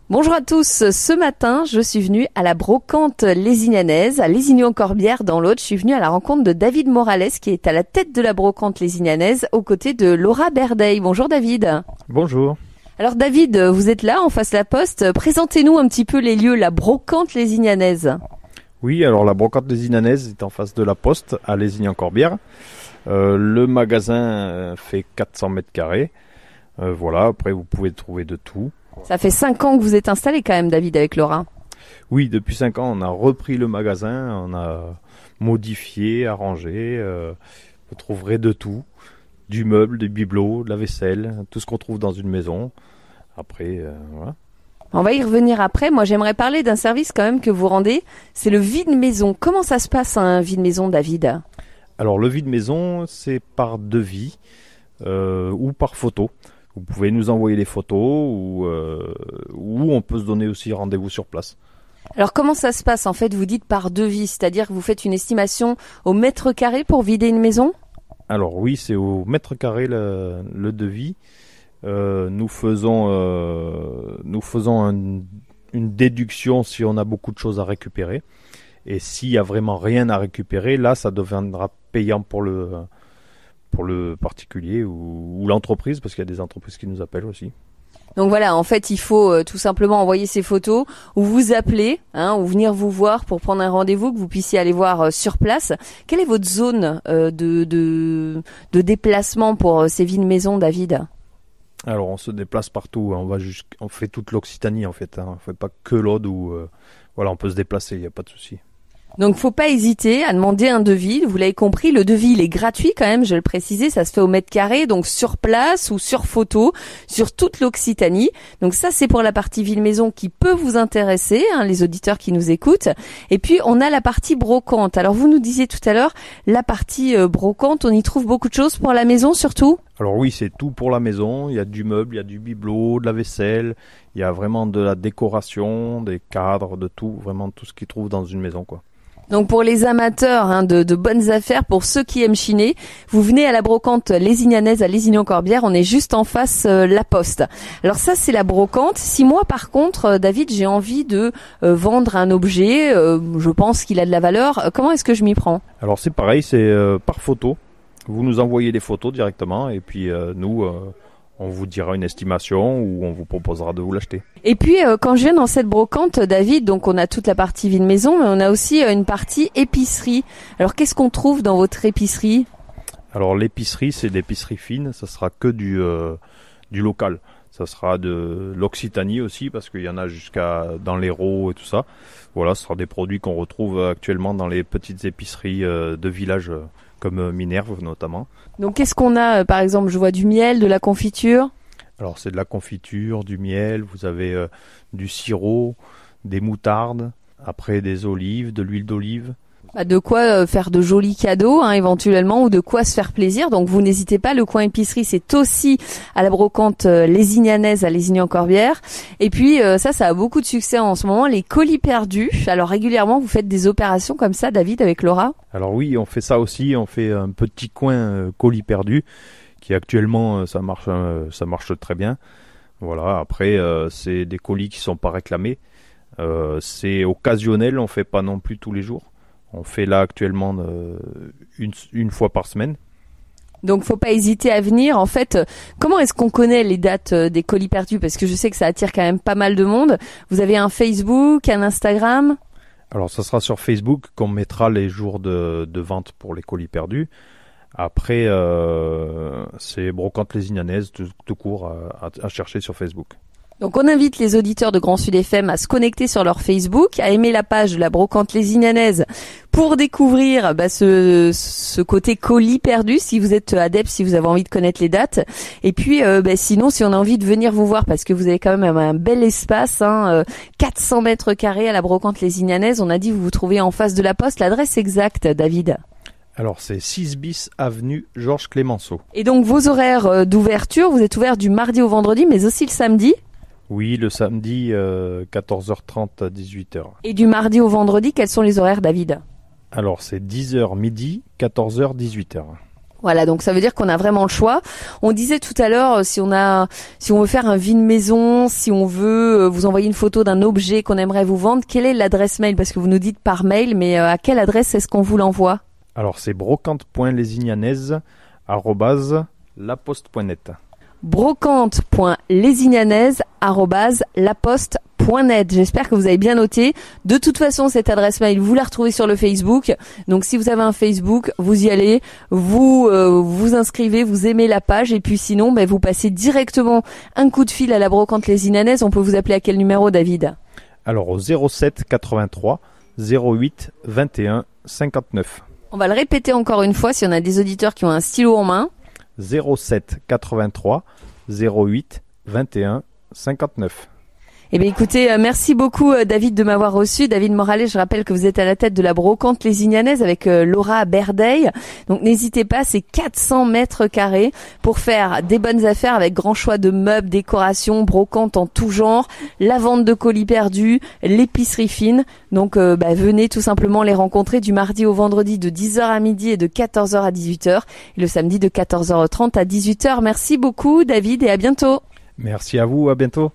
Bonjour à tous, ce matin je suis venue à la brocante lézignanaise, à Lézignan-Corbière dans l'Aude. Je suis venue à la rencontre de David Morales qui est à la tête de la brocante lézignanaise aux côtés de Laura Berdeil. Bonjour David. Bonjour. Alors David, vous êtes là en face de la poste, présentez-nous un petit peu les lieux, la brocante lézignanaise. Oui, alors la brocante lézignanaise est en face de la poste à Lézignan-Corbière. Le magasin fait 400 mètres carrés. Voilà, après vous pouvez trouver de tout. Ça fait 5 ans que vous êtes installé quand même David avec Laura. Oui, depuis 5 ans on a repris le magasin, on a modifié, arrangé. Vous trouverez de tout, du meuble, des bibelots, de la vaisselle, tout ce qu'on trouve dans une maison. Après, voilà. On va y revenir après. Moi j'aimerais parler d'un service quand même que vous rendez, c'est le vide-maison. Comment ça se passe un vide-maison David ? Alors le vide-maison c'est par devis ou par photo. Vous pouvez nous envoyer des photos ou on peut se donner aussi rendez-vous sur place. Alors comment ça se passe en fait ? Vous dites par devis, c'est-à-dire que vous faites une estimation au mètre carré pour vider une maison ? Alors oui, c'est au mètre carré le devis. Nous faisons une déduction si on a beaucoup de choses à récupérer. Et s'il y a vraiment rien à récupérer, là ça deviendra payant pour le particulier ou l'entreprise, parce qu'il y a des entreprises qui nous appellent aussi. Donc voilà, en fait, il faut tout simplement envoyer ces photos ou vous appeler, ou venir vous voir pour prendre un rendez-vous, que vous puissiez aller voir sur place. Quelle est votre zone de déplacement pour ces villes-maisons, David ? Alors, on se déplace partout. On fait toute l'Occitanie, en fait. On fait pas que l'Aude où on peut se déplacer, il n'y a pas de souci. Donc faut pas hésiter à demander un devis, vous l'avez compris, le devis il est gratuit quand même, je vais le préciser, ça se fait au mètre carré, donc sur place ou sur photo, sur toute l'Occitanie. Donc ça c'est pour la partie ville-maison qui peut vous intéresser, les auditeurs qui nous écoutent. Et puis on a la partie brocante. Alors vous nous disiez tout à l'heure, la partie brocante, on y trouve beaucoup de choses pour la maison surtout ? Alors oui, c'est tout pour la maison, il y a du meuble, il y a du bibelot, de la vaisselle, il y a vraiment de la décoration, des cadres, de tout, vraiment tout ce qu'ils trouvent dans une maison, quoi. Donc pour les amateurs de bonnes affaires, pour ceux qui aiment chiner, vous venez à la brocante lézignanaise à Lézignan-Corbière, on est juste en face la poste. Alors ça c'est la brocante. Si moi par contre, David, j'ai envie de vendre un objet, je pense qu'il a de la valeur, comment est-ce que je m'y prends ? Alors c'est pareil, c'est par photo. Vous nous envoyez des photos directement et puis nous... on vous dira une estimation ou on vous proposera de vous l'acheter. Et puis, quand je viens dans cette brocante, David, donc on a toute la partie ville-maison, mais on a aussi une partie épicerie. Alors, qu'est-ce qu'on trouve dans votre épicerie ? Alors, l'épicerie, c'est l'épicerie fine. Ça sera que du local. Ça sera de l'Occitanie aussi, parce qu'il y en a jusqu'à dans l'Hérault et tout ça. Voilà, ce sera des produits qu'on retrouve actuellement dans les petites épiceries de villages comme Minerve notamment. Donc qu'est-ce qu'on a par exemple ? Je vois du miel, de la confiture. Alors c'est de la confiture, du miel, vous avez du sirop, des moutardes, après des olives, de l'huile d'olive. De quoi faire de jolis cadeaux éventuellement ou de quoi se faire plaisir. Donc vous n'hésitez pas, le coin épicerie c'est aussi à la brocante lézignanaise à Lézignan-Corbière. Et puis ça a beaucoup de succès en ce moment, les colis perdus. Alors régulièrement vous faites des opérations comme ça, David, avec Laura ? Alors oui, on fait ça aussi, on fait un petit coin colis perdus qui actuellement ça marche très bien. Voilà, après c'est des colis qui sont pas réclamés. C'est occasionnel, on fait pas non plus tous les jours. On fait là actuellement une fois par semaine. Donc faut pas hésiter à venir. En fait, comment est-ce qu'on connaît les dates des colis perdus ? Parce que je sais que ça attire quand même pas mal de monde. Vous avez un Facebook, un Instagram ? Alors ça sera sur Facebook qu'on mettra les jours de vente pour les colis perdus. Après, c'est brocante lézignanaise tout court à chercher sur Facebook. Donc on invite les auditeurs de Grand Sud FM à se connecter sur leur Facebook, à aimer la page de la brocante lézignanaise pour découvrir ce côté colis perdu, si vous êtes adepte, si vous avez envie de connaître les dates. Et puis sinon, si on a envie de venir vous voir, parce que vous avez quand même un bel espace, 400 mètres carrés à la brocante lézignanaise, on a dit vous vous trouvez en face de la poste. L'adresse exacte, David ? Alors c'est 6 bis avenue Georges Clémenceau. Et donc vos horaires d'ouverture, vous êtes ouvert du mardi au vendredi, mais aussi le samedi ? Oui, le samedi, 14h30 à 18h. Et du mardi au vendredi, quels sont les horaires, David ? Alors, c'est 10h midi, 14h, 18h. Voilà, donc ça veut dire qu'on a vraiment le choix. On disait tout à l'heure, si on veut faire un vide maison, si on veut vous envoyer une photo d'un objet qu'on aimerait vous vendre, quelle est l'adresse mail? Parce que vous nous dites par mail, mais à quelle adresse est-ce qu'on vous l'envoie? Alors c'est brocante.lesignanes@laposte.net. brocante.lesignanes@laposte.net. J'espère que vous avez bien noté. De toute façon, cette adresse mail, vous la retrouvez sur le Facebook. Donc, si vous avez un Facebook, vous y allez, vous inscrivez, vous aimez la page, et puis sinon, vous passez directement un coup de fil à la Brocante Les Inanaises. On peut vous appeler à quel numéro, David? Alors au 07 83 08 21 59. On va le répéter encore une fois si on a des auditeurs qui ont un stylo en main. 07 83 08 21 59. Eh bien, écoutez, merci beaucoup David de m'avoir reçu. David Morales, je rappelle que vous êtes à la tête de la Brocante Les Inanaises avec Laura Berdeil. Donc n'hésitez pas, c'est 400 mètres carrés pour faire des bonnes affaires avec grand choix de meubles, décorations, brocantes en tout genre, la vente de colis perdus, l'épicerie fine. Donc venez tout simplement les rencontrer du mardi au vendredi de 10h à midi et de 14h à 18h et le samedi de 14h30 à 18h. Merci beaucoup David et à bientôt. Merci à vous, à bientôt.